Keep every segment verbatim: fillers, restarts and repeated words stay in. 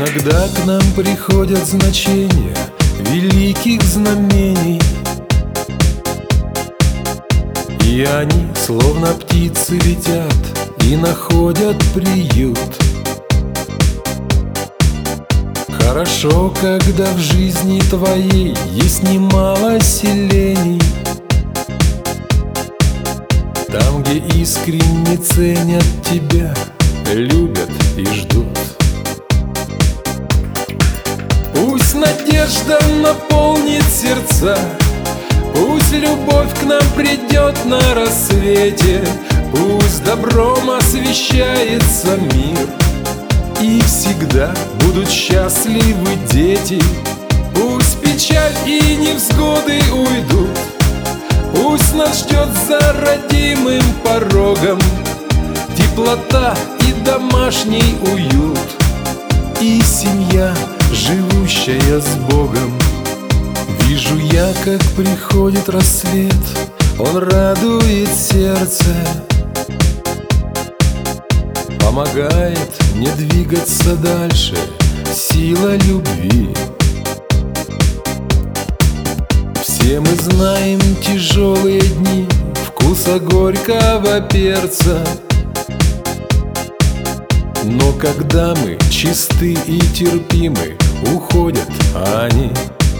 Иногда к нам приходят значения великих знамений, и они, словно птицы, летят и находят приют. Хорошо, когда в жизни твоей есть немало селений, там, где искренне ценят тебя, любят и ждут. Пусть надежда наполнит сердца, пусть любовь к нам придет на рассвете, пусть добром освещается мир, и всегда будут счастливы дети. Пусть печаль и невзгоды уйдут, пусть нас ждет за родимым порогом теплота и домашний уют, и семья, живущая с Богом. Вижу я, как приходит рассвет, он радует сердце, помогает мне двигаться дальше, сила любви. Все мы знаем тяжелые дни вкуса горького перца, но когда мы чисты и терпимы, уходят они.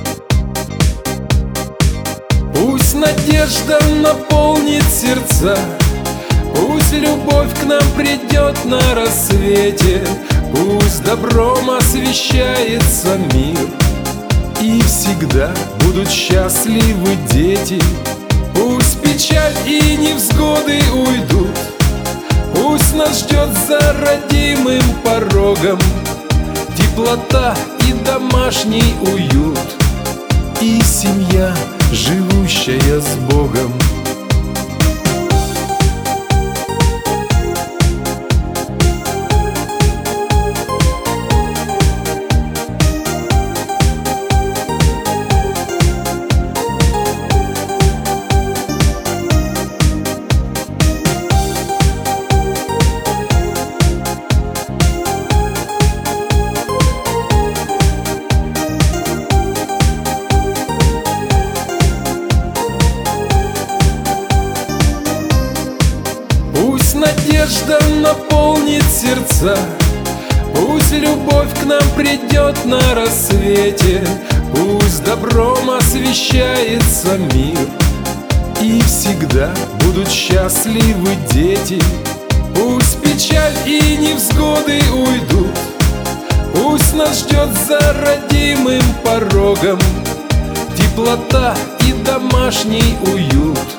Пусть надежда наполнит сердца, пусть любовь к нам придет на рассвете, пусть добром освещается мир, и всегда будут счастливы дети. Пусть печаль и невзгоды уйдут, пусть нас ждет за родимым порогом теплота и домашний уют, и семья, живущая с Богом. Пусть надежда наполнит сердца, пусть любовь к нам придет на рассвете, пусть добром освещается мир, и всегда будут счастливы дети. Пусть печаль и невзгоды уйдут, пусть нас ждет за родимым порогом теплота и домашний уют,